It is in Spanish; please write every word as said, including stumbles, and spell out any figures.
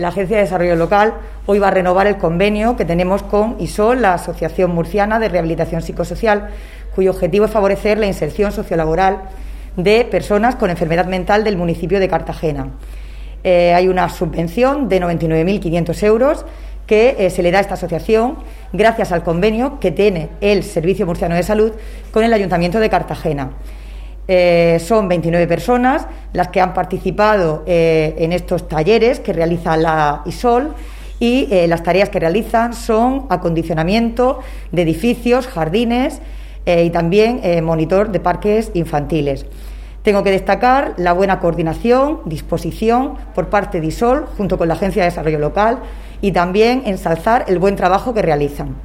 La Agencia de Desarrollo Local hoy va a renovar el convenio que tenemos con I S O L, la Asociación Murciana de Rehabilitación Psicosocial, cuyo objetivo es favorecer la inserción sociolaboral de personas con enfermedad mental del municipio de Cartagena. Eh, hay una subvención de noventa y nueve mil quinientos euros que eh, se le da a esta asociación gracias al convenio que tiene el Servicio Murciano de Salud con el Ayuntamiento de Cartagena. Eh, son veintinueve personas las que han participado eh, en estos talleres que realiza la I S O L y eh, las tareas que realizan son acondicionamiento de edificios, jardines eh, y también eh, monitor de parques infantiles. Tengo que destacar la buena coordinación, disposición por parte de I S O L junto con la Agencia de Desarrollo Local y también ensalzar el buen trabajo que realizan.